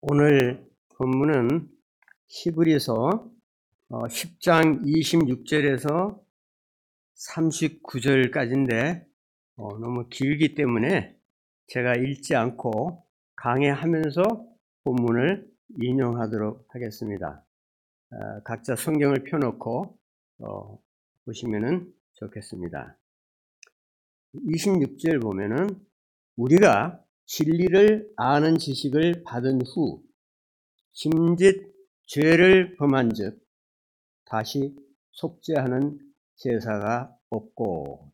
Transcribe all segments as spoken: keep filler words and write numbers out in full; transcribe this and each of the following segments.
오늘 본문은 히브리서 십 장 이십육 절에서 삼십구 절까지인데 너무 길기 때문에 제가 읽지 않고 강해하면서 본문을 인용하도록 하겠습니다. 각자 성경을 펴놓고 보시면 좋겠습니다. 이십육 절 보면은 우리가 진리를 아는 지식을 받은 후 심짓 죄를 범한즉 다시 속죄하는 제사가 없고,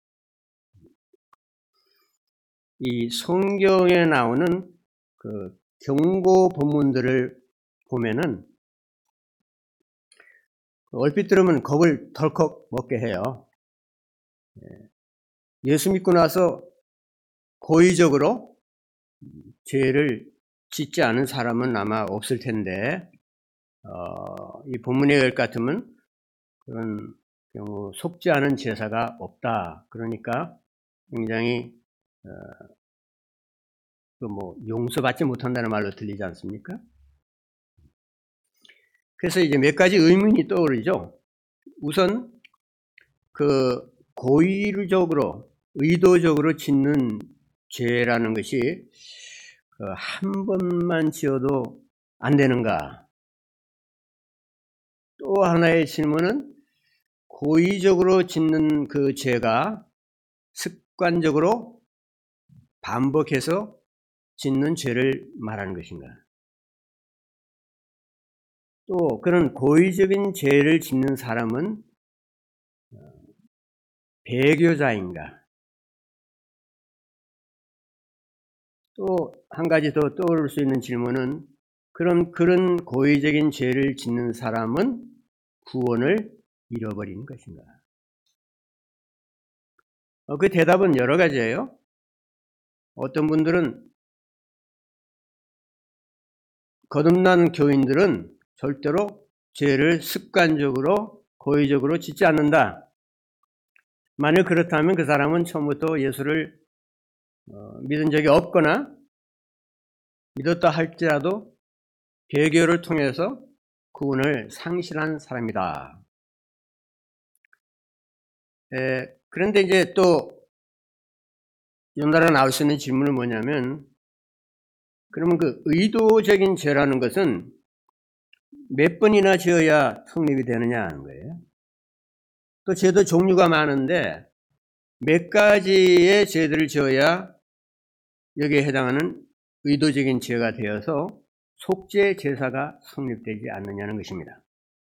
이 성경에 나오는 그 경고 본문들을 보면은 얼핏 들으면 겁을 덜컥 먹게 해요. 예수 믿고 나서 고의적으로 죄를 짓지 않은 사람은 아마 없을 텐데, 어, 이 본문의 것 같으면 그런 경우 속죄하는 제사가 없다. 그러니까 굉장히 어, 그 뭐 용서받지 못한다는 말로 들리지 않습니까? 그래서 이제 몇 가지 의문이 떠오르죠. 우선 그 고의적으로 의도적으로 짓는 죄라는 것이 한 번만 지어도 안 되는가? 또 하나의 질문은 고의적으로 짓는 그 죄가 습관적으로 반복해서 짓는 죄를 말하는 것인가? 또 그런 고의적인 죄를 짓는 사람은 배교자인가? 또 한 가지 더 떠오를 수 있는 질문은 그런 그런 고의적인 죄를 짓는 사람은 구원을 잃어버리는 것인가? 어, 그 대답은 여러 가지예요. 어떤 분들은 거듭난 교인들은 절대로 죄를 습관적으로 고의적으로 짓지 않는다. 만일 그렇다면 그 사람은 처음부터 예수를 어, 믿은 적이 없거나 믿었다 할지라도 배교를 통해서 구원을 상실한 사람이다. 에, 그런데 이제 또 연달아 나올 수 있는 질문은 뭐냐면, 그러면 그 의도적인 죄라는 것은 몇 번이나 지어야 성립이 되느냐 하는 거예요. 또 죄도 종류가 많은데 몇 가지의 죄들을 지어야 여기에 해당하는 의도적인 죄가 되어서 속죄 제사가 성립되지 않느냐는 것입니다.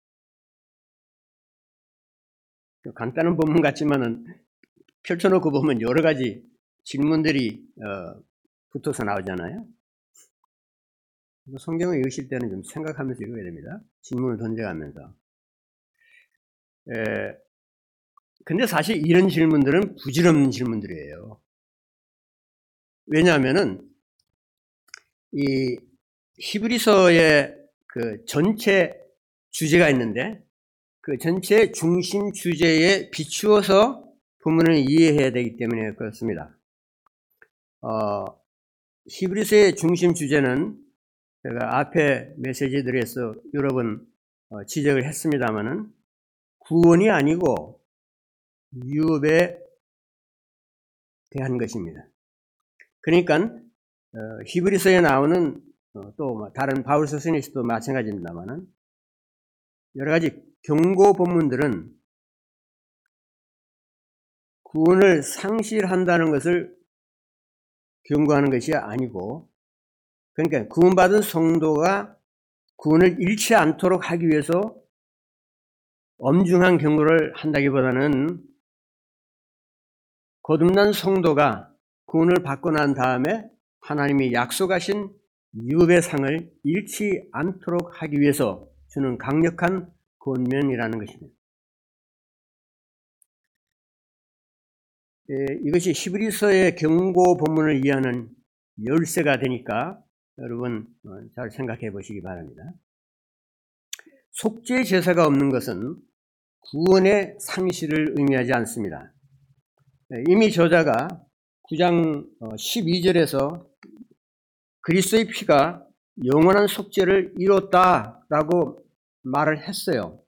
간단한 본문 같지만은 펼쳐놓고 보면 여러 가지 질문들이 어, 붙어서 나오잖아요. 성경을 읽으실 때는 좀 생각하면서 읽어야 됩니다. 질문을 던져가면서. 에, 근데 사실 이런 질문들은 부질없는 질문들이에요. 왜냐하면은 이 히브리서의 그 전체 주제가 있는데 그 전체 중심 주제에 비추어서 본문을 이해해야 되기 때문에 그렇습니다. 어, 히브리서의 중심 주제는 제가 앞에 메시지들에서 여러 번 어, 지적을 했습니다마는 구원이 아니고 유업에 대한 것입니다. 그러니까 어, 히브리서에 나오는 어, 또 다른 바울서 서신에서도 마찬가지입니다만은 여러 가지 경고 본문들은 구원을 상실한다는 것을 경고하는 것이 아니고, 그러니까 구원받은 성도가 구원을 잃지 않도록 하기 위해서 엄중한 경고를 한다기보다는 거듭난 성도가 구원을 받고 난 다음에 하나님이 약속하신 유업의 상을 잃지 않도록 하기 위해서 주는 강력한 권면이라는 것입니다. 예, 이것이 히브리서의 경고 본문을 이해하는 열쇠가 되니까 여러분 잘 생각해 보시기 바랍니다. 속죄 제사가 없는 것은 구원의 상실을 의미하지 않습니다. 이미 저자가 구 장 십이 절에서 그리스도의 피가 영원한 속죄를 이뤘다라고 말을 했어요.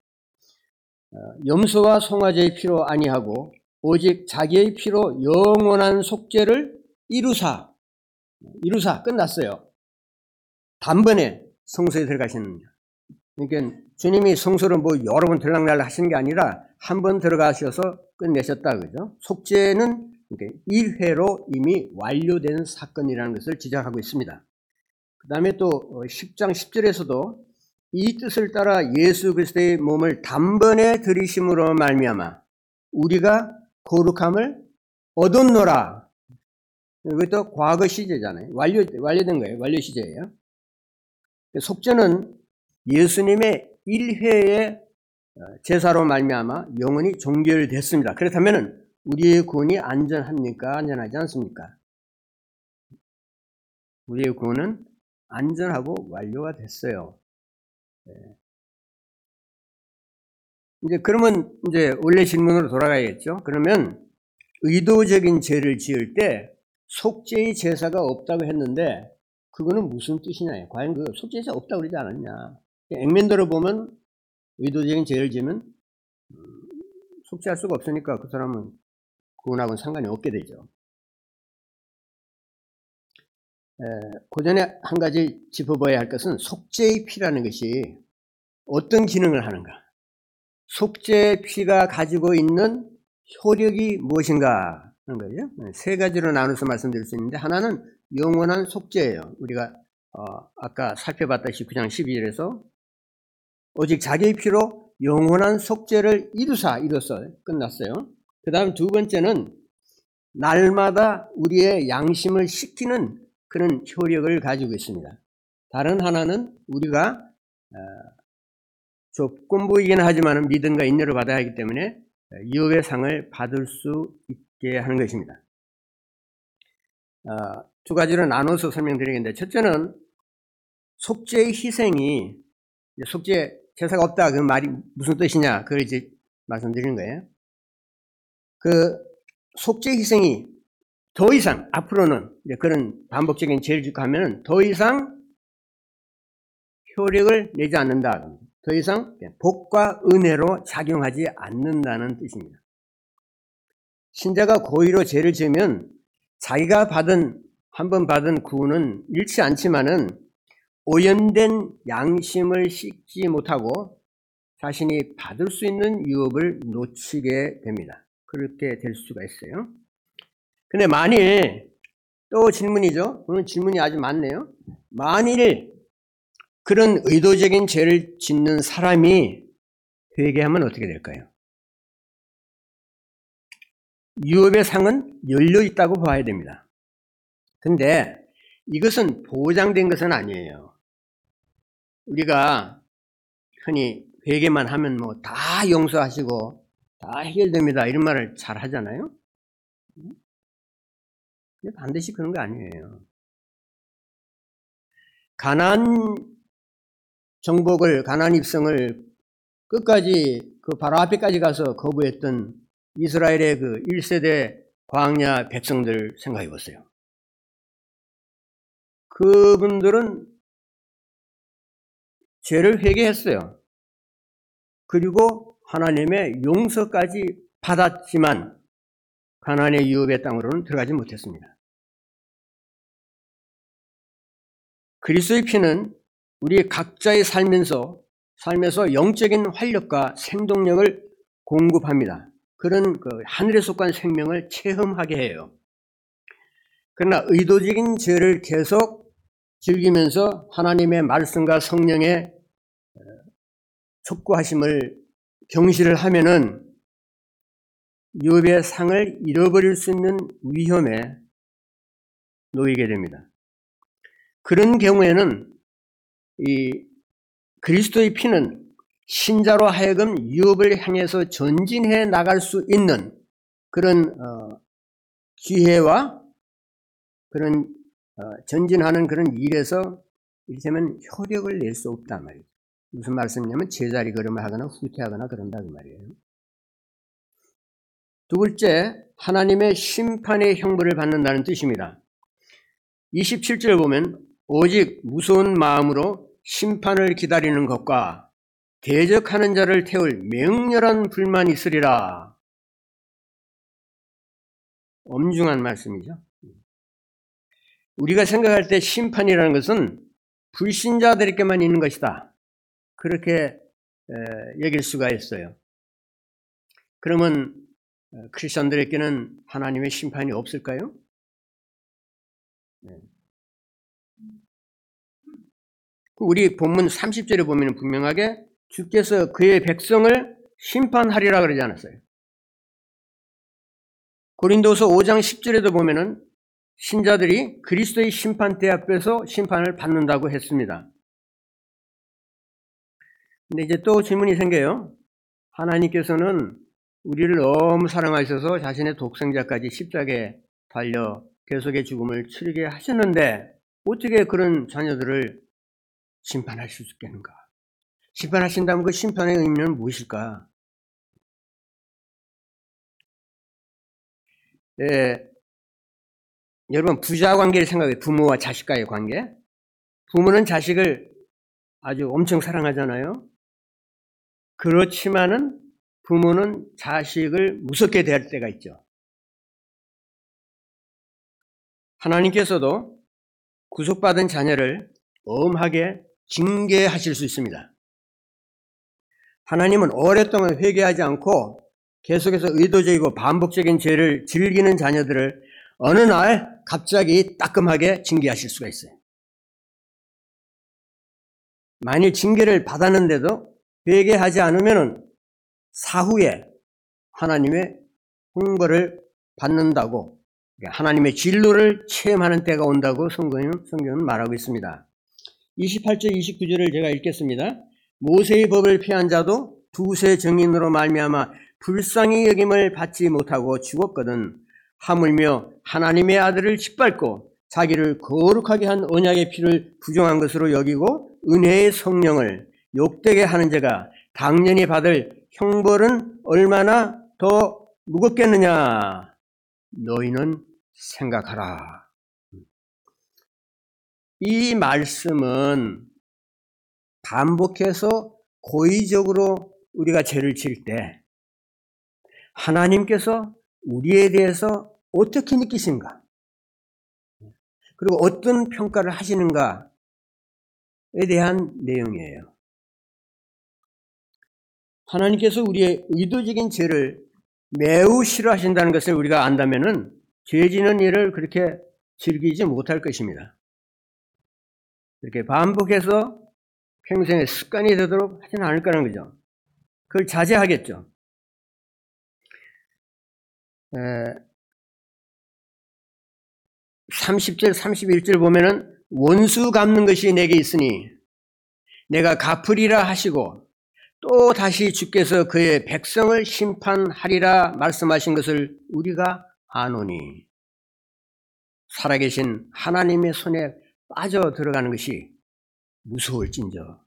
염소와 송아지의 피로 아니하고 오직 자기의 피로 영원한 속죄를 이루사, 이루사 끝났어요. 단번에 성소에 들어가시는. 그러니까 주님이 성소를 뭐 여러 번 들락날락 하시는 게 아니라 한 번 들어가셔서 끝내셨다, 그죠? 속죄는 일 회로 이미 완료된 사건이라는 것을 지적하고 있습니다. 그 다음에 또 십 장 십 절에서도 이 뜻을 따라 예수 그리스도의 몸을 단번에 들이심으로 말미암아 우리가 거룩함을 얻었노라. 이것도 과거 시제잖아요. 완료, 완료된 거예요. 완료 시제예요. 속죄는 예수님의 일 회의 제사로 말미암아 영원히 종결됐습니다. 그렇다면 우리의 구원이 안전합니까? 안전하지 않습니까? 우리의 구원은 안전하고 완료가 됐어요. 네. 이제 그러면 이제 원래 질문으로 돌아가야겠죠. 그러면 의도적인 죄를 지을 때 속죄의 제사가 없다고 했는데 그거는 무슨 뜻이냐? 과연 그 속죄의 제사가 없다고 그러지 않았냐? 액면대로 보면 의도적인 죄를 지으면 속죄할 수가 없으니까 그 사람은 구원하고는 상관이 없게 되죠. 그 전에 한 가지 짚어봐야 할 것은 속죄의 피라는 것이 어떤 기능을 하는가? 속죄의 피가 가지고 있는 효력이 무엇인가 하는 거죠. 세 가지로 나눠서 말씀드릴 수 있는데 하나는 영원한 속죄예요. 우리가 어, 아까 살펴봤다시피 구 장 십이 절에서 오직 자기의 피로 영원한 속죄를 이루사 이뤘어요. 끝났어요. 그 다음 두 번째는 날마다 우리의 양심을 씻기는 그런 효력을 가지고 있습니다. 다른 하나는 우리가 조건부이긴 하지만 믿음과 인내를 받아야 하기 때문에 유업의 상을 받을 수 있게 하는 것입니다. 두 가지로 나눠서 설명드리겠는데 첫째는 속죄의 희생이 속죄 제사가 없다 그 말이 무슨 뜻이냐 그걸 이제 말씀드리는 거예요. 그 속죄 희생이 더 이상 앞으로는 이제 그런 반복적인 죄를 짓고 하면 더 이상 효력을 내지 않는다. 더 이상 복과 은혜로 작용하지 않는다는 뜻입니다. 신자가 고의로 죄를 지으면 자기가 받은 한 번 받은 구원은 잃지 않지만은 오염된 양심을 씻지 못하고 자신이 받을 수 있는 유업을 놓치게 됩니다. 그렇게 될 수가 있어요. 근데 만일 또 질문이죠. 오늘 질문이 아주 많네요. 만일 그런 의도적인 죄를 짓는 사람이 회개하면 어떻게 될까요? 유업의 상은 열려 있다고 봐야 됩니다. 근데 이것은 보장된 것은 아니에요. 우리가 흔히 회개만 하면 뭐 다 용서하시고 다 해결됩니다. 이런 말을 잘 하잖아요. 근데 반드시 그런 거 아니에요. 가나안 정복을, 가나안 입성을 끝까지 그 바로 앞에까지 가서 거부했던 이스라엘의 그 일 세대 광야 백성들 생각해 보세요. 그분들은 죄를 회개했어요. 그리고 하나님의 용서까지 받았지만 가나안의 유업의 땅으로는 들어가지 못했습니다. 그리스도의 피는 우리 각자의 살면서 삶에서 영적인 활력과 생동력을 공급합니다. 그런 그 하늘에 속한 생명을 체험하게 해요. 그러나 의도적인 죄를 계속 즐기면서 하나님의 말씀과 성령의 촉구하심을 경시를 하면은 유업의 상을 잃어버릴 수 있는 위험에 놓이게 됩니다. 그런 경우에는 이 그리스도의 피는 신자로 하여금 유업을 향해서 전진해 나갈 수 있는 그런 어, 기회와 그런 어, 전진하는 그런 일에서 이를테면 효력을 낼 수 없단 말이에요. 무슨 말씀이냐면 제자리 걸음을 하거나 후퇴하거나 그런다 그 말이에요. 두 번째, 하나님의 심판의 형벌을 받는다는 뜻입니다. 이십칠 절 보면 오직 무서운 마음으로 심판을 기다리는 것과 대적하는 자를 태울 맹렬한 불만이 있으리라. 엄중한 말씀이죠. 우리가 생각할 때 심판이라는 것은 불신자들에게만 있는 것이다. 그렇게 여길 수가 있어요. 그러면 크리스천들에게는 하나님의 심판이 없을까요? 우리 본문 삼십 절에 보면 분명하게 주께서 그의 백성을 심판하리라 그러지 않았어요. 고린도서 오 장 십 절에도 보면은 신자들이 그리스도의 심판대 앞에서 심판을 받는다고 했습니다. 근데 이제 또 질문이 생겨요. 하나님께서는 우리를 너무 사랑하셔서 자신의 독생자까지 십자가에 달려 대속의 죽음을 치르게 하셨는데 어떻게 그런 자녀들을 심판하실 수 있겠는가? 심판하신다면 그 심판의 의미는 무엇일까? 예, 여러분 부자 관계를 생각해요. 부모와 자식과의 관계. 부모는 자식을 아주 엄청 사랑하잖아요. 그렇지만은 부모는 자식을 무섭게 대할 때가 있죠. 하나님께서도 구속받은 자녀를 엄하게 징계하실 수 있습니다. 하나님은 오랫동안 회개하지 않고 계속해서 의도적이고 반복적인 죄를 즐기는 자녀들을 어느 날 갑자기 따끔하게 징계하실 수가 있어요. 만일 징계를 받았는데도 회개하지 않으면 사후에 하나님의 훈벌을 받는다고, 하나님의 진노를 체험하는 때가 온다고 성경은, 성경은 말하고 있습니다. 이십팔 절 이십구 절을 제가 읽겠습니다. 모세의 법을 피한 자도 두세 증인으로 말미암아 불쌍히 여김을 받지 못하고 죽었거든 하물며 하나님의 아들을 짓밟고 자기를 거룩하게 한 언약의 피를 부정한 것으로 여기고 은혜의 성령을 욕되게 하는 자가 당연히 받을 형벌은 얼마나 더 무겁겠느냐. 너희는 생각하라. 이 말씀은 반복해서 고의적으로 우리가 죄를 지을 때 하나님께서 우리에 대해서 어떻게 느끼신가, 그리고 어떤 평가를 하시는가에 대한 내용이에요. 하나님께서 우리의 의도적인 죄를 매우 싫어하신다는 것을 우리가 안다면은 죄 지는 일을 그렇게 즐기지 못할 것입니다. 이렇게 반복해서 평생의 습관이 되도록 하지는 않을 거라는 거죠. 그걸 자제하겠죠. 에, 삼십 절, 삼십일 절 보면은 원수 갚는 것이 내게 있으니 내가 갚으리라 하시고 또 다시 주께서 그의 백성을 심판하리라 말씀하신 것을 우리가 아노니 살아계신 하나님의 손에 빠져 들어가는 것이 무서울진저.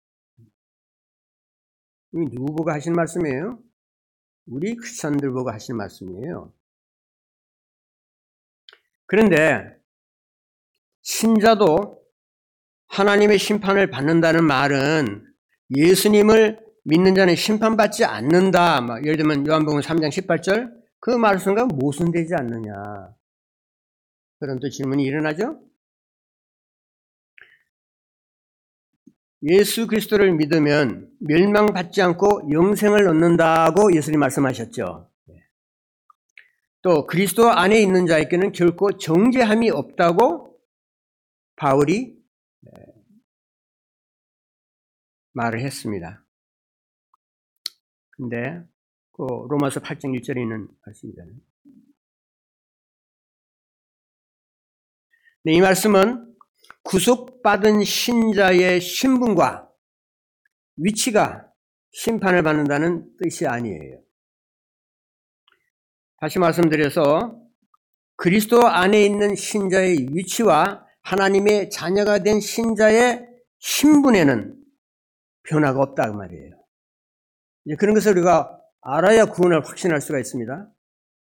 누구 보고 하신 말씀이에요? 우리 크리스천들 보고 하신 말씀이에요. 그런데 신자도 하나님의 심판을 받는다는 말은 예수님을 믿는 자는 심판받지 않는다. 막 예를 들면 요한복음 삼 장 십팔 절 그 말씀과 모순되지 않느냐. 그런 또 질문이 일어나죠. 예수 그리스도를 믿으면 멸망받지 않고 영생을 얻는다고 예수님 말씀하셨죠. 또 그리스도 안에 있는 자에게는 결코 정죄함이 없다고 바울이 말을 했습니다. 근데 그 로마서 팔 장 일 절에 있는 말씀이잖아요. 네, 이 말씀은 구속받은 신자의 신분과 위치가 심판을 받는다는 뜻이 아니에요. 다시 말씀드려서 그리스도 안에 있는 신자의 위치와 하나님의 자녀가 된 신자의 신분에는 변화가 없다 그 말이에요. 이제 그런 것을 우리가 알아야 구원을 확신할 수가 있습니다.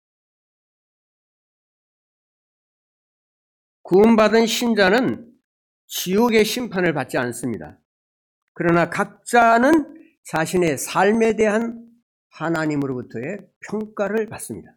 구원받은 신자는 지옥의 심판을 받지 않습니다. 그러나 각자는 자신의 삶에 대한 하나님으로부터의 평가를 받습니다.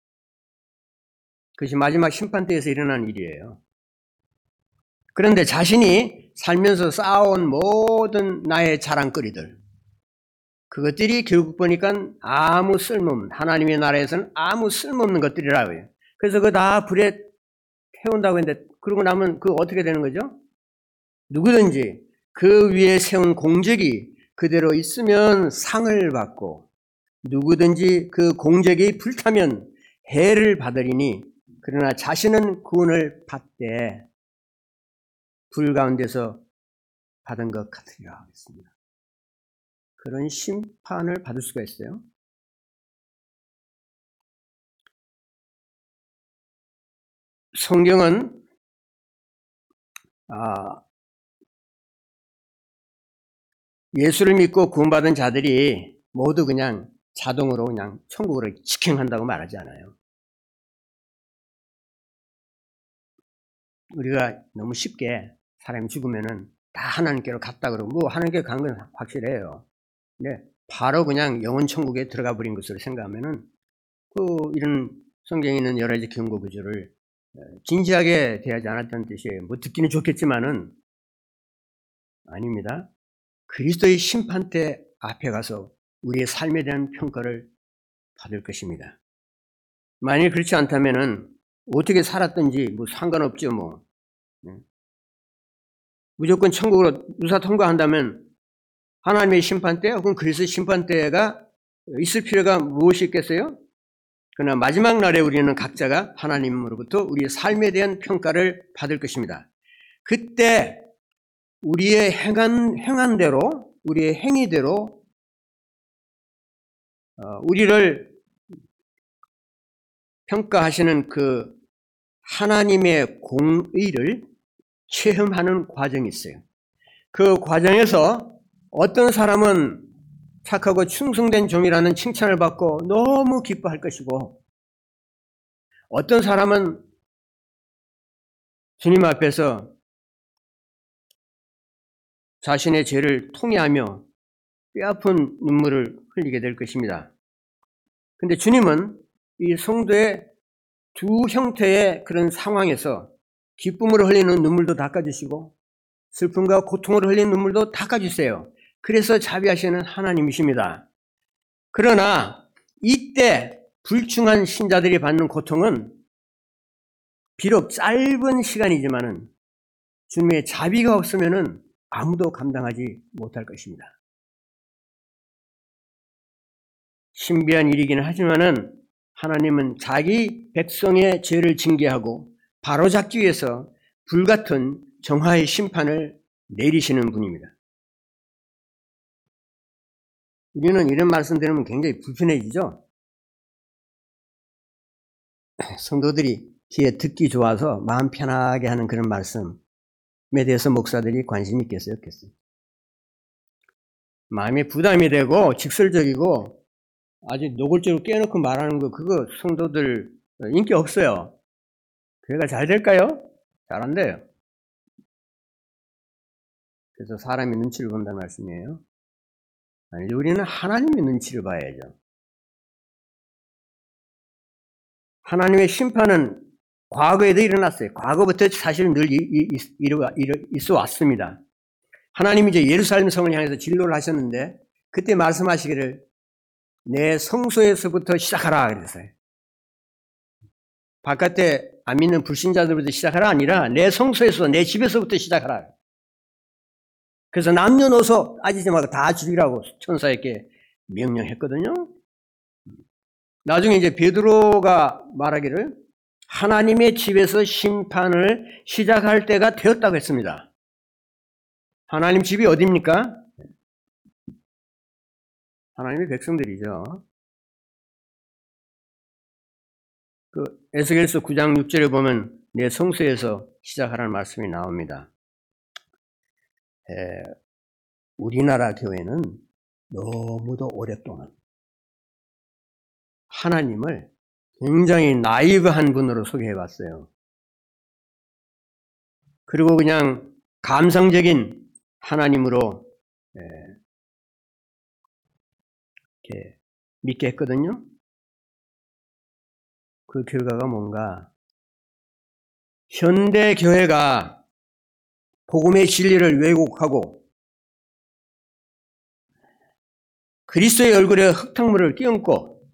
그것이 마지막 심판대에서 일어난 일이에요. 그런데 자신이 살면서 쌓아온 모든 나의 자랑거리들, 그것들이 결국 보니까 아무 쓸모없는, 하나님의 나라에서는 아무 쓸모없는 것들이라고 해요. 그래서 그거 다 불에 태운다고 했는데, 그러고 나면 그거 어떻게 되는 거죠? 누구든지 그 위에 세운 공적이 그대로 있으면 상을 받고, 누구든지 그 공적이 불타면 해를 받으리니, 그러나 자신은 구원을 받되 불 가운데서 받은 것 같으리라 하겠습니다. 그런 심판을 받을 수가 있어요. 성경은 아, 예수를 믿고 구원받은 자들이 모두 그냥 자동으로 그냥 천국으로 직행한다고 말하지 않아요. 우리가 너무 쉽게 사람이 죽으면은 다 하나님께로 갔다 그러고, 뭐 하나님께 간 건 확실해요. 근데 바로 그냥 영원 천국에 들어가 버린 것으로 생각하면은 그 이런 성경에 있는 여러 가지 경고 구조를 진지하게 대하지 않았다는 뜻이에요. 뭐 듣기는 좋겠지만은 아닙니다. 그리스도의 심판대 앞에 가서 우리의 삶에 대한 평가를 받을 것입니다. 만일 그렇지 않다면은 어떻게 살았든지 뭐 상관없죠, 뭐. 무조건 천국으로 유사 통과한다면 하나님의 심판대, 혹은 그리스도의 심판대가 있을 필요가 무엇이 있겠어요? 그러나 마지막 날에 우리는 각자가 하나님으로부터 우리의 삶에 대한 평가를 받을 것입니다. 그때 우리의 행한, 행한 대로, 우리의 행위대로 우리를 평가하시는 그 하나님의 공의를 체험하는 과정이 있어요. 그 과정에서 어떤 사람은 착하고 충성된 종이라는 칭찬을 받고 너무 기뻐할 것이고, 어떤 사람은 주님 앞에서 자신의 죄를 통회하며 뼈아픈 눈물을 흘리게 될 것입니다. 그런데 주님은 이 성도의 두 형태의 그런 상황에서 기쁨으로 흘리는 눈물도 닦아주시고 슬픔과 고통으로 흘리는 눈물도 닦아주세요. 그래서 자비하시는 하나님이십니다. 그러나 이때 불충한 신자들이 받는 고통은 비록 짧은 시간이지만은 주님의 자비가 없으면은 아무도 감당하지 못할 것입니다. 신비한 일이기는 하지만은 하나님은 자기 백성의 죄를 징계하고 바로잡기 위해서 불같은 정화의 심판을 내리시는 분입니다. 우리는 이런 말씀 들으면 굉장히 불편해지죠? 성도들이 뒤에 듣기 좋아서 마음 편하게 하는 그런 말씀에 대해서 목사들이 관심이 있겠어요? 없겠어요? 마음에 부담이 되고 직설적이고 아주 노골적으로 깨놓고 말하는 거, 그거 성도들 인기 없어요. 교회가 잘 될까요? 잘 안 돼요. 그래서 사람이 눈치를 본다는 말씀이에요. 아니, 우리는 하나님의 눈치를 봐야죠. 하나님의 심판은 과거에도 일어났어요. 과거부터 사실은 늘 있어 왔습니다. 하나님이 이제 예루살렘 성을 향해서 진로를 하셨는데, 그때 말씀하시기를 내 성소에서부터 시작하라 그랬어요. 바깥에 안 믿는 불신자들부터 시작하라 아니라 내 성소에서, 내 집에서부터 시작하라. 그래서 남녀노소 따지지 말고 다 죽이라고 천사에게 명령했거든요. 나중에 이제 베드로가 말하기를 하나님의 집에서 심판을 시작할 때가 되었다고 했습니다. 하나님 집이 어디입니까? 하나님의 백성들이죠. 그 에스겔서 구 장 육 절에 보면 내 성소에서 시작하라는 말씀이 나옵니다. 에, 우리나라 교회는 너무도 오랫동안 하나님을 굉장히 나이브한 분으로 소개해봤어요. 그리고 그냥 감상적인 하나님으로 이렇게 믿게 했거든요. 그 결과가 뭔가 현대 교회가 복음의 진리를 왜곡하고 그리스도의 얼굴에 흙탕물을 끼얹고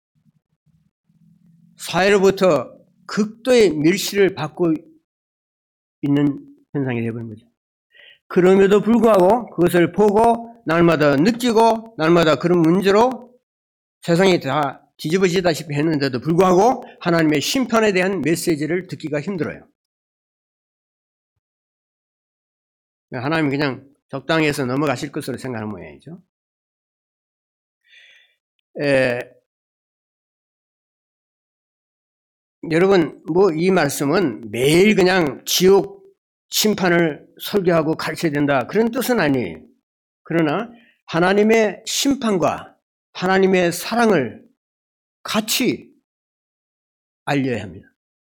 사회로부터 극도의 멸시를 받고 있는 현상이 되어버린 거죠. 그럼에도 불구하고 그것을 보고 날마다 느끼고 날마다 그런 문제로 세상이 다 뒤집어지다시피 했는데도 불구하고 하나님의 심판에 대한 메시지를 듣기가 힘들어요. 하나님이 그냥 적당히 해서 넘어가실 것으로 생각하는 모양이죠. 에, 여러분, 뭐 이 말씀은 매일 그냥 지옥 심판을 설교하고 가르쳐야 된다 그런 뜻은 아니에요. 그러나 하나님의 심판과 하나님의 사랑을 같이 알려야 합니다.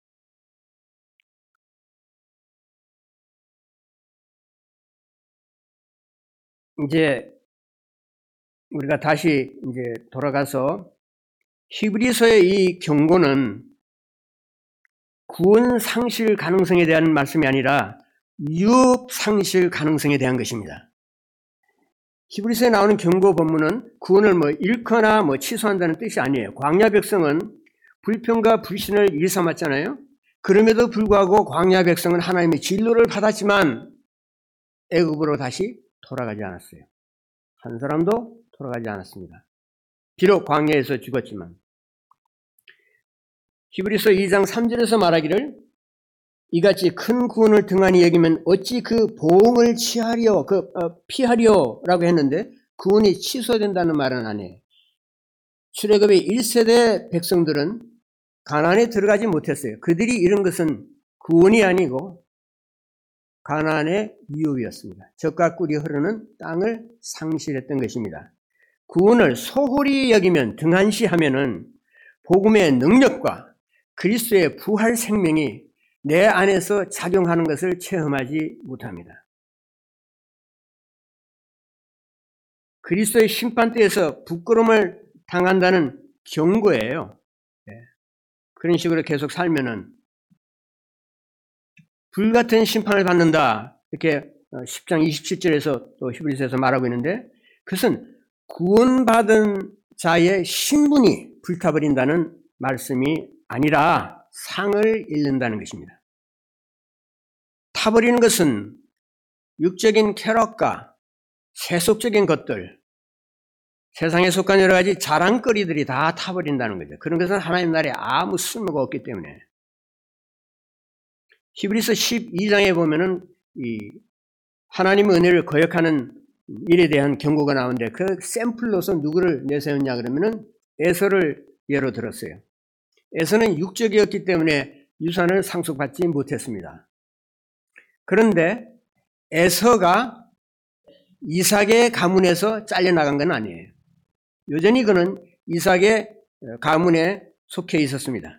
이제 우리가 다시 이제 돌아가서 히브리서의 이 경고는 구원 상실 가능성에 대한 말씀이 아니라 유업 상실 가능성에 대한 것입니다. 히브리서에 나오는 경고 본문은 구원을 뭐 잃거나 뭐 취소한다는 뜻이 아니에요. 광야 백성은 불평과 불신을 일삼았잖아요. 그럼에도 불구하고 광야 백성은 하나님의 진노를 받았지만 애굽으로 다시 돌아가지 않았어요. 한 사람도 돌아가지 않았습니다. 비록 광야에서 죽었지만. 히브리서 이 장 삼 절에서 말하기를 이같이 큰 구원을 등한히 여기면 어찌 그 보응을 취하려, 그, 어, 피하려라고 했는데 구원이 취소된다는 말은 아니에요. 출애굽의 일 세대 백성들은 가나안에 들어가지 못했어요. 그들이 이룬 것은 구원이 아니고 가나안의 유업이었습니다. 젖과 꿀이 흐르는 땅을 상실했던 것입니다. 구원을 소홀히 여기면 등한시하면은 복음의 능력과 그리스도의 부활 생명이 내 안에서 작용하는 것을 체험하지 못합니다. 그리스도의 심판대에서 부끄러움을 당한다는 경고예요. 그런 식으로 계속 살면은 불같은 심판을 받는다. 이렇게 십 장 이십칠 절에서 또 히브리서에서 말하고 있는데 그것은 구원받은 자의 신분이 불타버린다는 말씀이 아니라 상을 잃는다는 것입니다. 타버리는 것은 육적인 쾌락과 세속적인 것들, 세상에 속한 여러 가지 자랑거리들이 다 타버린다는 거죠. 그런 것은 하나님 나라에 아무 쓸모가 없기 때문에. 히브리서 십이 장에 보면은 이 하나님의 은혜를 거역하는 일에 대한 경고가 나오는데 그 샘플로서 누구를 내세웠냐 그러면은 에서를 예로 들었어요. 에서는 육적이었기 때문에 유산을 상속받지 못했습니다. 그런데 에서가 이삭의 가문에서 잘려나간 건 아니에요. 여전히 그는 이삭의 가문에 속해 있었습니다.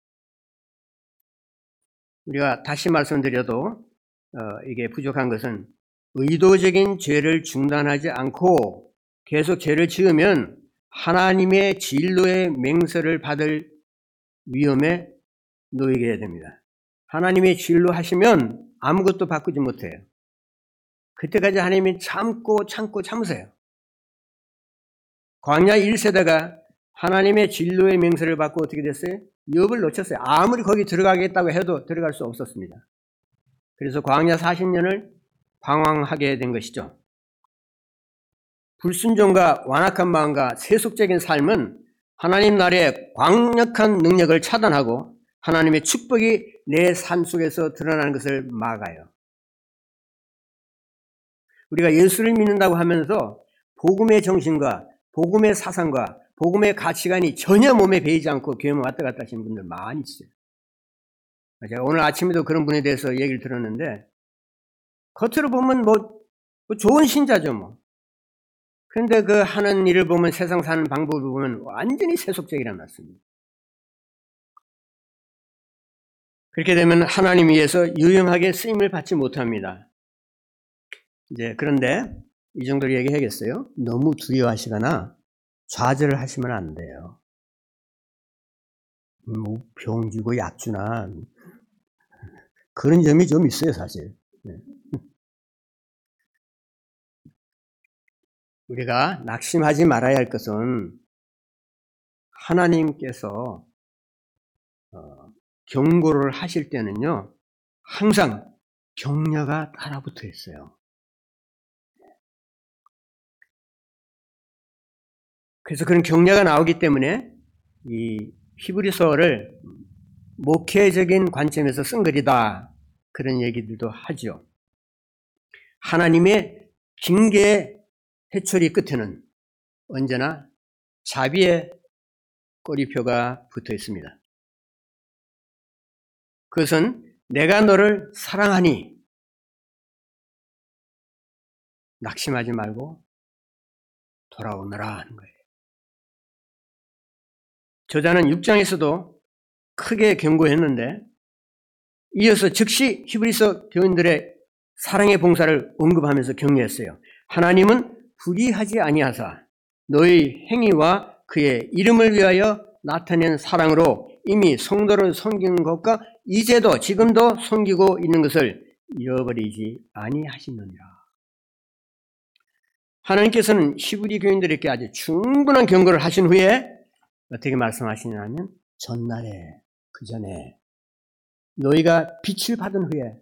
우리가 다시 말씀드려도 어, 이게 부족한 것은 의도적인 죄를 중단하지 않고 계속 죄를 지으면 하나님의 진노의 맹세를 받을 위험에 놓이게 됩니다. 하나님이 진노하시면 아무것도 바꾸지 못해요. 그때까지 하나님이 참고 참고 참으세요. 광야 일 세대가 하나님의 진노의 맹세를 받고 어떻게 됐어요? 욥을 놓쳤어요. 아무리 거기 들어가겠다고 해도 들어갈 수 없었습니다. 그래서 광야 사십 년을 방황하게 된 것이죠. 불순종과 완악한 마음과 세속적인 삶은 하나님 나라의 강력한 능력을 차단하고 하나님의 축복이 내 삶 속에서 드러나는 것을 막아요. 우리가 예수를 믿는다고 하면서 복음의 정신과 복음의 사상과 복음의 가치관이 전혀 몸에 배이지 않고 교회만 왔다 갔다 하시는 분들 많이 있어요. 제가 오늘 아침에도 그런 분에 대해서 얘기를 들었는데 겉으로 보면 뭐, 뭐 좋은 신자죠 뭐. 그런데 그 하는 일을 보면 세상 사는 방법을 보면 완전히 세속적이란 말씀입니다. 그렇게 되면 하나님 위해서 유용하게 쓰임을 받지 못합니다. 이제 그런데 이 정도로 얘기해야겠어요. 너무 두려워하시거나 좌절을 하시면 안 돼요. 뭐 병주고 약주나 그런 점이 좀 있어요, 사실. 네. 우리가 낙심하지 말아야 할 것은 하나님께서 어, 경고를 하실 때는요, 항상 격려가 따라붙어 있어요. 그래서 그런 격려가 나오기 때문에 이 히브리서를 목회적인 관점에서 쓴 글이다. 그런 얘기들도 하죠. 하나님의 징계 해초리 끝에는 언제나 자비의 꼬리표가 붙어 있습니다. 그것은 내가 너를 사랑하니 낙심하지 말고 돌아오너라 하는 거예요. 저자는 육 장에서도 크게 경고했는데 이어서 즉시 히브리서 교인들의 사랑의 봉사를 언급하면서 격려했어요. 하나님은 불의하지 아니하사 너희 행위와 그의 이름을 위하여 나타낸 사랑으로 이미 성도를 섬기는 것과 이제도 지금도 섬기고 있는 것을 잃어버리지 아니하시느니라. 하나님께서는 히브리 교인들에게 아주 충분한 경고를 하신 후에 어떻게 말씀하시냐면 전날에 그 전에 너희가 빛을 받은 후에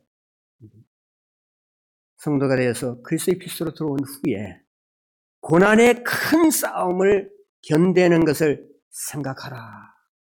성도가 되어서 그리스도의 빛으로 들어온 후에 고난의 큰 싸움을 견디는 것을 생각하라.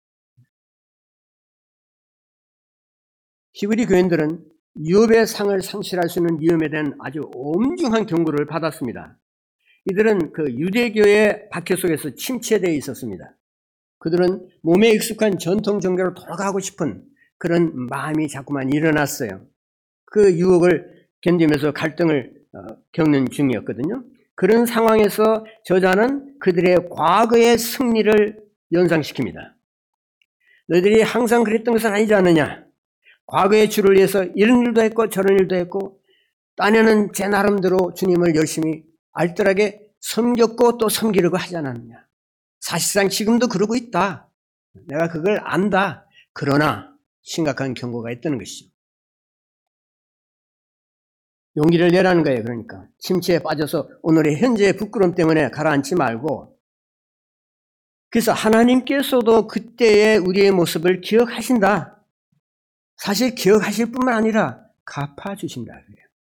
히브리 교인들은 유업의 상을 상실할 수 있는 위험에 대한 아주 엄중한 경고를 받았습니다. 이들은 그 유대교의 박해 속에서 침체되어 있었습니다. 그들은 몸에 익숙한 전통 종교로 돌아가고 싶은 그런 마음이 자꾸만 일어났어요. 그 유혹을 견디면서 갈등을 겪는 중이었거든요. 그런 상황에서 저자는 그들의 과거의 승리를 연상시킵니다. 너희들이 항상 그랬던 것은 아니지 않느냐. 과거의 주를 위해서 이런 일도 했고 저런 일도 했고 딴에는 제 나름대로 주님을 열심히 알뜰하게 섬겼고 또 섬기려고 하지 않았느냐. 사실상 지금도 그러고 있다. 내가 그걸 안다. 그러나 심각한 경고가 있다는 것이죠. 용기를 내라는 거예요. 그러니까 침체에 빠져서 오늘의 현재의 부끄러움 때문에 가라앉지 말고, 그래서 하나님께서도 그때의 우리의 모습을 기억하신다. 사실 기억하실 뿐만 아니라 갚아주신다.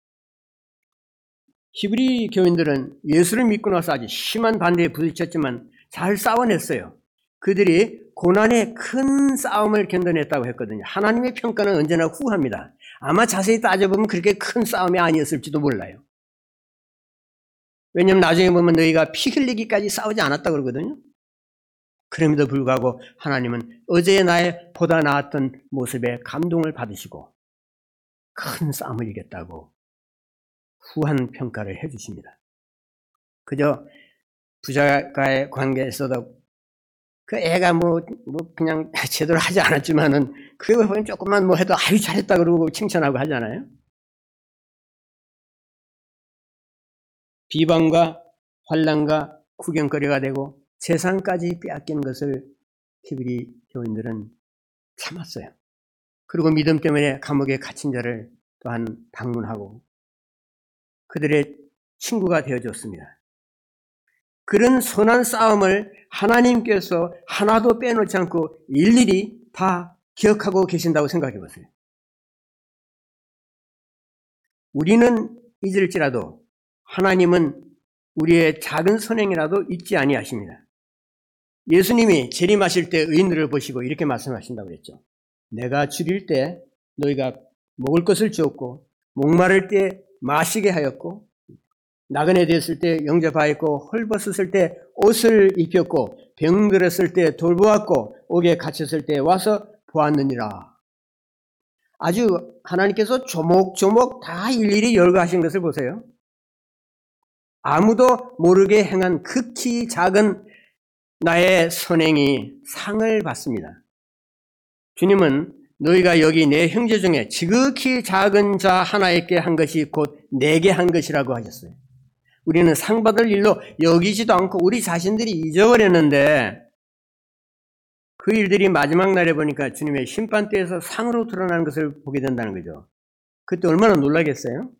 히브리 교인들은 예수를 믿고 나서 아주 심한 반대에 부딪혔지만 잘 싸워냈어요. 그들이 고난의 큰 싸움을 견뎌냈다고 했거든요. 하나님의 평가는 언제나 후합니다. 아마 자세히 따져보면 그렇게 큰 싸움이 아니었을지도 몰라요. 왜냐하면 나중에 보면 너희가 피 흘리기까지 싸우지 않았다고 그러거든요. 그럼에도 불구하고 하나님은 어제의 나의 보다 나았던 모습에 감동을 받으시고 큰 싸움을 이겼다고 후한 평가를 해주십니다. 그저 부자가의 관계에서도 그 애가 뭐, 뭐 그냥 제대로 하지 않았지만은 그거 보면 조금만 뭐 해도 아유 잘했다 그러고 칭찬하고 하잖아요. 비방과 환난과 구경거리가 되고 재산까지 빼앗기는 것을 히브리 교인들은 참았어요. 그리고 믿음 때문에 감옥에 갇힌 자를 또한 방문하고 그들의 친구가 되어줬습니다. 그런 선한 싸움을 하나님께서 하나도 빼놓지 않고 일일이 다 기억하고 계신다고 생각해 보세요. 우리는 잊을지라도 하나님은 우리의 작은 선행이라도 잊지 아니하십니다. 예수님이 재림하실 때 의인들을 보시고 이렇게 말씀하신다고 그랬죠. 내가 줄일 때 너희가 먹을 것을 주었고 목마를 때 마시게 하였고 나그네 되었을 때 영접하였고 헐벗었을 때 옷을 입혔고 병들었을 때 돌보았고 옥에 갇혔을 때 와서 보았느니라. 아주 하나님께서 조목조목 다 일일이 열거하신 것을 보세요. 아무도 모르게 행한 극히 작은 나의 선행이 상을 받습니다. 주님은 너희가 여기 내 형제 중에 지극히 작은 자 하나에게 한 것이 곧 내게 한 것이라고 하셨어요. 우리는 상 받을 일로 여기지도 않고 우리 자신들이 잊어버렸는데 그 일들이 마지막 날에 보니까 주님의 심판대에서 상으로 드러나는 것을 보게 된다는 거죠. 그때 얼마나 놀라겠어요?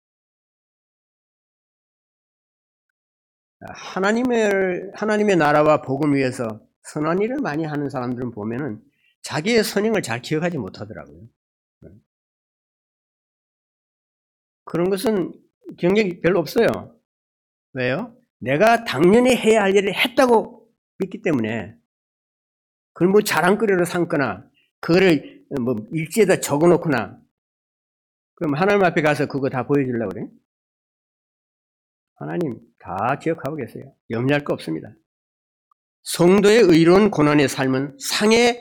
하나님의, 하나님의 나라와 복음을 위해서 선한 일을 많이 하는 사람들은 보면은 자기의 선행을 잘 기억하지 못하더라고요. 그런 것은 경력이 별로 없어요. 왜요? 내가 당연히 해야 할 일을 했다고 믿기 때문에 그걸 뭐 자랑거리로 삼거나 그거를 뭐 일지에다 적어놓거나 그럼 하나님 앞에 가서 그거 다 보여주려고 그래요? 하나님 다 기억하고 계세요. 염려할 거 없습니다. 성도의 의로운 고난의 삶은 상의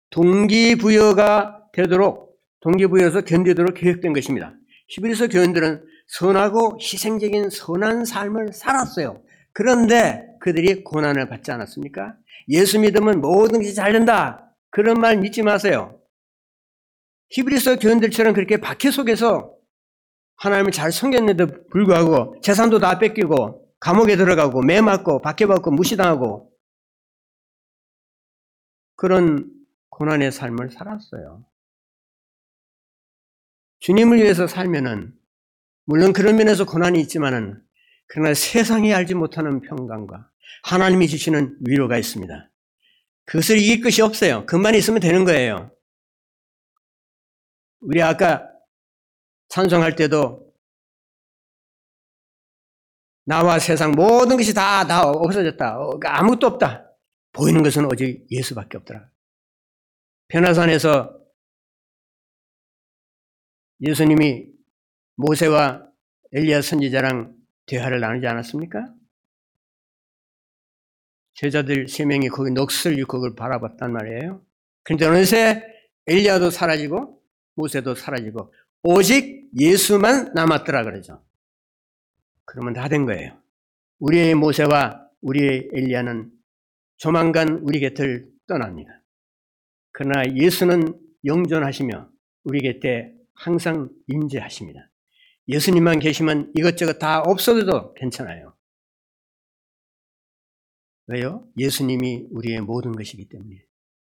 동기부여가 되도록 동기부여에서 견디도록 계획된 것입니다. 히브리서 교인들은 선하고 희생적인 선한 삶을 살았어요. 그런데 그들이 고난을 받지 않았습니까? 예수 믿으면 모든 것이 잘 된다. 그런 말 믿지 마세요. 히브리서 교인들처럼 그렇게 박해 속에서 하나님을 잘 섬겼는데도 불구하고 재산도 다 뺏기고 감옥에 들어가고 매 맞고 박해받고 무시당하고 그런 고난의 삶을 살았어요. 주님을 위해서 살면은 물론 그런 면에서 고난이 있지만은 그러나 세상이 알지 못하는 평강과 하나님이 주시는 위로가 있습니다. 그것을 이길 것이 없어요. 그만 있으면 되는 거예요. 우리 아까 찬송할 때도 나와 세상 모든 것이 다, 다 없어졌다. 아무것도 없다. 보이는 것은 오직 예수밖에 없더라. 변화산에서 예수님이 모세와 엘리야 선지자랑 대화를 나누지 않았습니까? 제자들 세 명이 거기 넋을 잃고 그걸 바라봤단 말이에요. 그런데 어느새 엘리야도 사라지고 모세도 사라지고 오직 예수만 남았더라 그러죠. 그러면 다 된 거예요. 우리의 모세와 우리의 엘리야는 조만간 우리 곁을 떠납니다. 그러나 예수는 영존하시며 우리 곁에 항상 임재하십니다. 예수님만 계시면 이것저것 다 없어도 괜찮아요. 왜요? 예수님이 우리의 모든 것이기 때문에.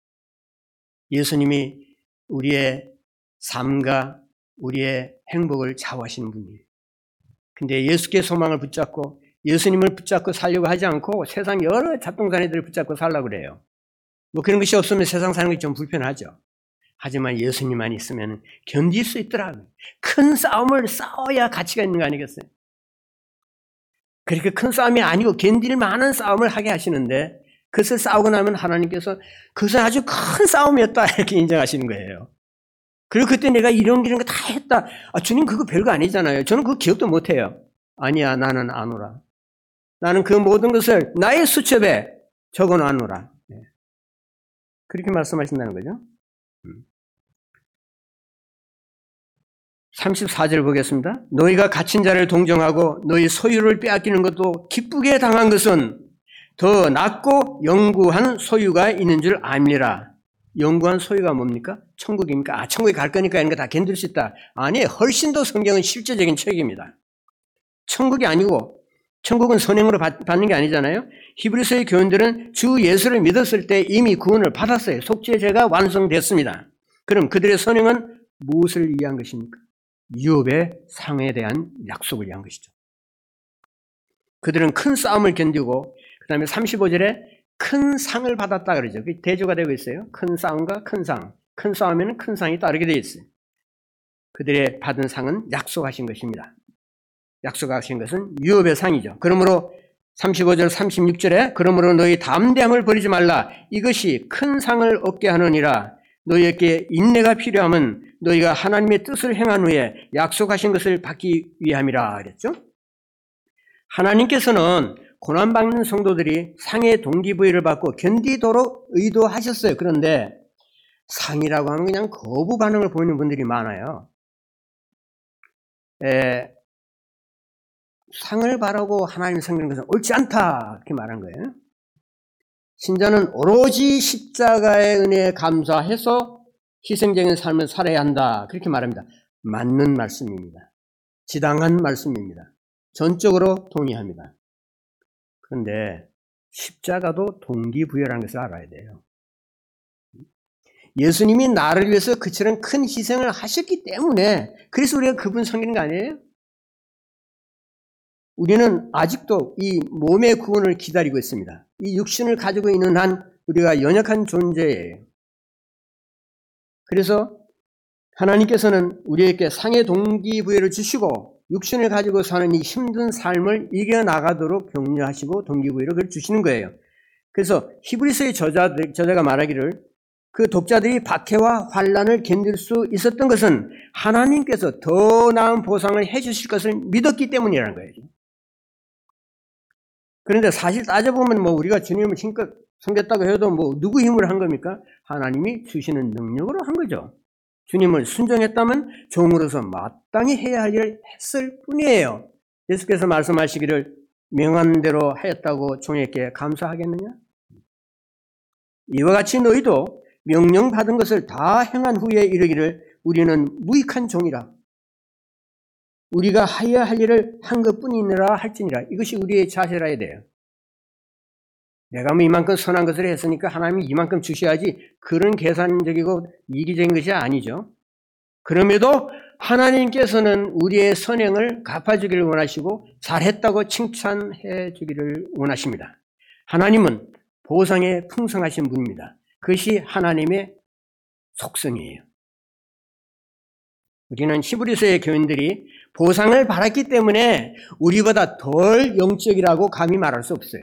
예수님이 우리의 삶과 우리의 행복을 좌우하시는 분이에요. 근데 예수께 소망을 붙잡고 예수님을 붙잡고 살려고 하지 않고 세상 여러 잡동사니들을 붙잡고 살려고 그래요. 뭐 그런 것이 없으면 세상 사는 것이 좀 불편하죠. 하지만 예수님만 있으면 견딜 수 있더라고요. 큰 싸움을 싸워야 가치가 있는 거 아니겠어요? 그렇게 큰 싸움이 아니고 견딜 만한 싸움을 하게 하시는데 그것을 싸우고 나면 하나님께서 그것은 아주 큰 싸움이었다 이렇게 인정하시는 거예요. 그리고 그때 내가 이런 이런 거 다 했다. 아, 주님 그거 별거 아니잖아요. 저는 그거 기억도 못해요. 아니야 나는 아노라. 나는 그 모든 것을 나의 수첩에 적어놔노라. 네. 그렇게 말씀하신다는 거죠. 삼십사 절 보겠습니다. 너희가 갇힌 자를 동정하고 너희 소유를 빼앗기는 것도 기쁘게 당한 것은 더 낫고 영구한 소유가 있는 줄 압니다. 영구한 소유가 뭡니까? 천국입니까? 아, 천국에 갈 거니까 이런 거 다 견딜 수 있다. 아니, 훨씬 더 성경은 실제적인 책입니다. 천국이 아니고 천국은 선행으로 받는 게 아니잖아요. 히브리서의 교인들은 주 예수를 믿었을 때 이미 구원을 받았어요. 속죄 제가 완성됐습니다. 그럼 그들의 선행은 무엇을 위한 것입니까? 유업의 상에 대한 약속을 위한 것이죠. 그들은 큰 싸움을 견디고 그 다음에 삼십오 절에 큰 상을 받았다 그러죠. 그게 대조가 되고 있어요. 큰 싸움과 큰 상. 큰 싸움에는 큰 상이 따르게 되어 있어요. 그들의 받은 상은 약속하신 것입니다. 약속하신 것은 유업의 상이죠. 그러므로 삼십오 절 삼십육 절에 그러므로 너희 담대함을 버리지 말라. 이것이 큰 상을 얻게 하느니라. 너희에게 인내가 필요함은 너희가 하나님의 뜻을 행한 후에 약속하신 것을 받기 위함이라 그랬죠. 하나님께서는 고난받는 성도들이 상의 동기부여를 받고 견디도록 의도하셨어요. 그런데 상이라고 하면 그냥 거부 반응을 보이는 분들이 많아요. 에, 상을 바라고 하나님 섬기는 것은 옳지 않다 이렇게 말한 거예요. 신자는 오로지 십자가의 은혜에 감사해서 희생적인 삶을 살아야 한다. 그렇게 말합니다. 맞는 말씀입니다. 지당한 말씀입니다. 전적으로 동의합니다. 그런데 십자가도 동기부여라는 것을 알아야 돼요. 예수님이 나를 위해서 그처럼 큰 희생을 하셨기 때문에 그래서 우리가 그분 섬기는 거 아니에요? 우리는 아직도 이 몸의 구원을 기다리고 있습니다. 이 육신을 가지고 있는 한 우리가 연약한 존재예요. 그래서 하나님께서는 우리에게 상의 동기부여를 주시고 육신을 가지고 사는 이 힘든 삶을 이겨나가도록 격려하시고 동기부여를 그걸 주시는 거예요. 그래서 히브리서의 저자, 저자가 말하기를 그 독자들이 박해와 환난을 견딜 수 있었던 것은 하나님께서 더 나은 보상을 해 주실 것을 믿었기 때문이라는 거예요. 그런데 사실 따져보면 뭐 우리가 주님을 힘껏 섬겼다고 해도 뭐 누구 힘으로 한 겁니까? 하나님이 주시는 능력으로 한 거죠. 주님을 순종했다면 종으로서 마땅히 해야 할 일을 했을 뿐이에요. 예수께서 말씀하시기를 명한 대로 하였다고 종에게 감사하겠느냐? 이와 같이 너희도 명령받은 것을 다 행한 후에 이르기를 우리는 무익한 종이라. 우리가 하여야 할 일을 한 것뿐이니라 할지니라. 이것이 우리의 자세라야 돼요. 내가 뭐 이만큼 선한 것을 했으니까 하나님이 이만큼 주셔야지 그런 계산적이고 이기적인 것이 아니죠. 그럼에도 하나님께서는 우리의 선행을 갚아주기를 원하시고 잘했다고 칭찬해 주기를 원하십니다. 하나님은 보상에 풍성하신 분입니다. 그것이 하나님의 속성이에요. 우리는 히브리서의 교인들이 보상을 받았기 때문에 우리보다 덜 영적이라고 감히 말할 수 없어요.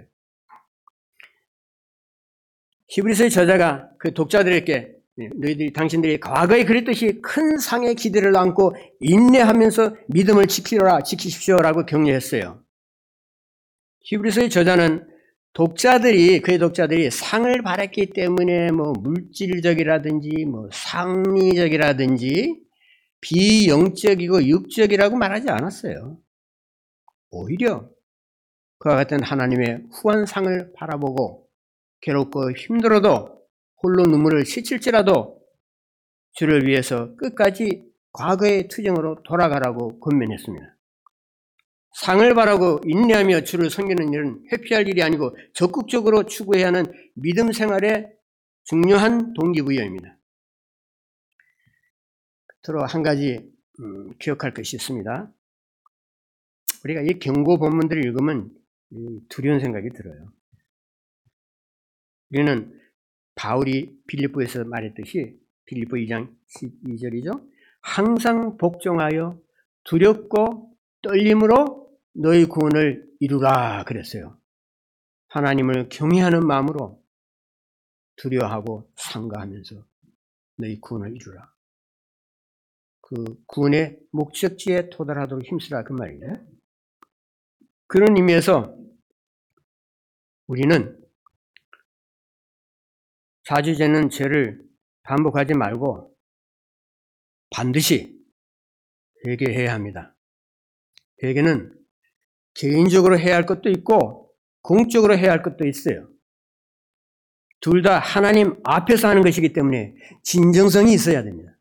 히브리서의 저자가 그 독자들에게 너희들이 당신들이 과거에 그랬듯이 큰 상의 기대를 안고 인내하면서 믿음을 지키라 지키십시오라고 격려했어요. 히브리서의 저자는 독자들이 그의 독자들이 상을 받았기 때문에 뭐 물질적이라든지 뭐 상리적이라든지 비영적이고 육적이라고 말하지 않았어요. 오히려 그와 같은 하나님의 후한 상을 바라보고 괴롭고 힘들어도 홀로 눈물을 씻을지라도 주를 위해서 끝까지 과거의 투정으로 돌아가라고 권면했습니다. 상을 바라고 인내하며 주를 섬기는 일은 회피할 일이 아니고 적극적으로 추구해야 하는 믿음 생활의 중요한 동기부여입니다. 끝으로 한 가지 음, 기억할 것이 있습니다. 우리가 이 경고 본문들을 읽으면 두려운 생각이 들어요. 우리는 바울이 빌립보에서 말했듯이 빌립보 이 장 십이 절이죠. 항상 복종하여 두렵고 떨림으로 너희 구원을 이루라 그랬어요. 하나님을 경외하는 마음으로 두려워하고 상가하면서 너희 구원을 이루라. 그 구원의 목적지에 도달하도록 힘쓰라 그 말이에요. 그런 의미에서 우리는 자주 짓는 죄를 반복하지 말고 반드시 회개해야 합니다. 회개는 개인적으로 해야 할 것도 있고 공적으로 해야 할 것도 있어요. 둘 다 하나님 앞에서 하는 것이기 때문에 진정성이 있어야 됩니다.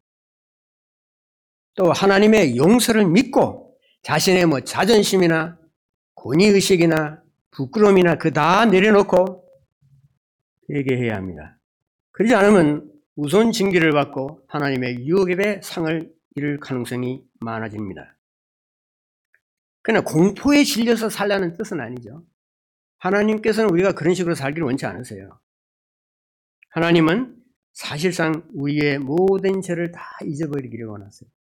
또 하나님의 용서를 믿고 자신의 뭐 자존심이나 권위의식이나 부끄러움이나 그 다 내려놓고 회개해야 합니다. 그러지 않으면 우선 징계를 받고 하나님의 유혹의 상을 잃을 가능성이 많아집니다. 그러나 공포에 질려서 살라는 뜻은 아니죠. 하나님께서는 우리가 그런 식으로 살기를 원치 않으세요. 하나님은 사실상 우리의 모든 죄를 다 잊어버리기를 원하세요.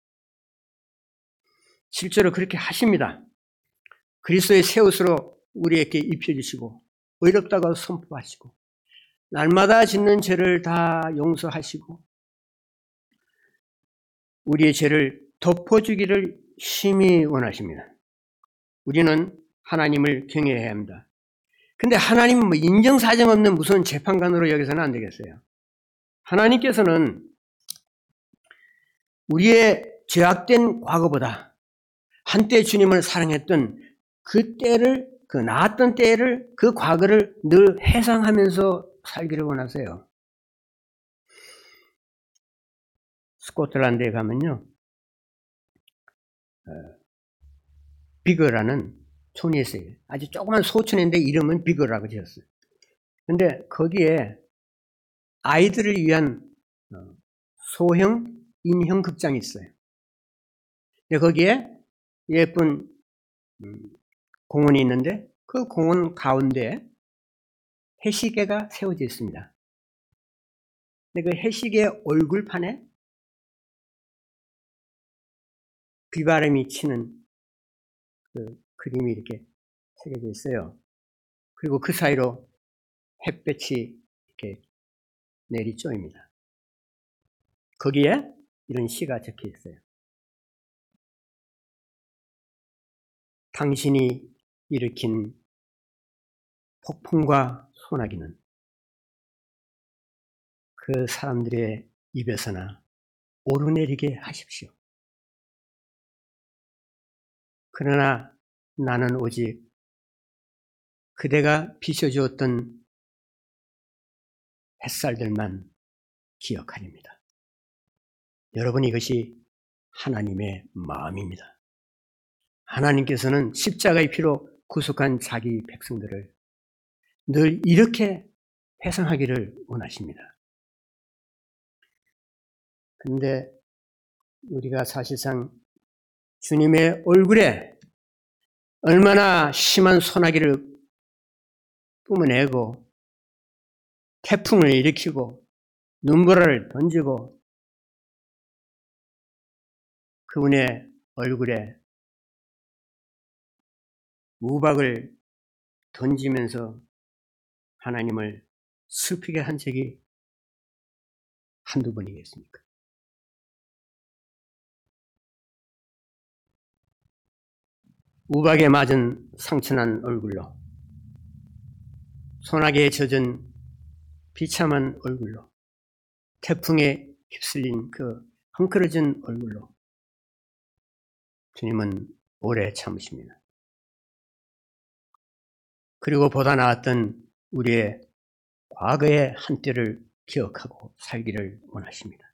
실제로 그렇게 하십니다. 그리스도의 새 옷으로 우리에게 입혀주시고 의롭다고 선포하시고 날마다 짓는 죄를 다 용서하시고 우리의 죄를 덮어주기를 심히 원하십니다. 우리는 하나님을 경외해야 합니다. 근데 하나님은 뭐 인정사정 없는 무슨 재판관으로 여기서는 안 되겠어요. 하나님께서는 우리의 죄악된 과거보다 한때 주님을 사랑했던 그 때를, 그 나았던 때를, 그 과거를 늘 회상하면서 살기를 원하세요. 스코틀랜드에 가면요, 어, 비거라는 촌이 있어요. 아주 조그만 소촌인데 이름은 비거라고 지었어요. 근데 거기에 아이들을 위한 소형 인형 극장이 있어요. 근데 거기에 예쁜 공원이 있는데 그 공원 가운데 해시계가 세워져 있습니다. 근데 그 해시계 얼굴판에 비바람이 치는 그 그림이 이렇게 새겨져 있어요. 그리고 그 사이로 햇볕이 이렇게 내리쬐입니다. 거기에 이런 시가 적혀 있어요. 당신이 일으킨 폭풍과 소나기는 그 사람들의 입에서나 오르내리게 하십시오. 그러나 나는 오직 그대가 비춰주었던 햇살들만 기억하렵니다. 여러분, 이것이 하나님의 마음입니다. 하나님께서는 십자가의 피로 구속한 자기 백성들을 늘 이렇게 회상하기를 원하십니다. 그런데 우리가 사실상 주님의 얼굴에 얼마나 심한 소나기를 뿜어내고 태풍을 일으키고 눈보라를 던지고 그분의 얼굴에 우박을 던지면서 하나님을 슬프게 한 적이 한두 번이겠습니까? 우박에 맞은 상처난 얼굴로, 소나기에 젖은 비참한 얼굴로, 태풍에 휩쓸린 그 헝클어진 얼굴로 주님은 오래 참으십니다. 그리고 보다 나았던 우리의 과거의 한때를 기억하고 살기를 원하십니다.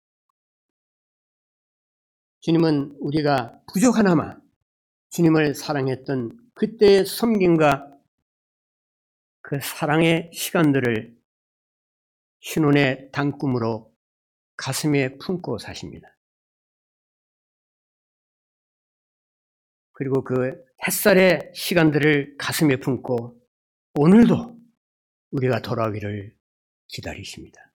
주님은 우리가 부족하나마 주님을 사랑했던 그때의 섬김과 그 사랑의 시간들을 신혼의 단꿈으로 가슴에 품고 사십니다. 그리고 그 햇살의 시간들을 가슴에 품고 오늘도 우리가 돌아오기를 기다리십니다.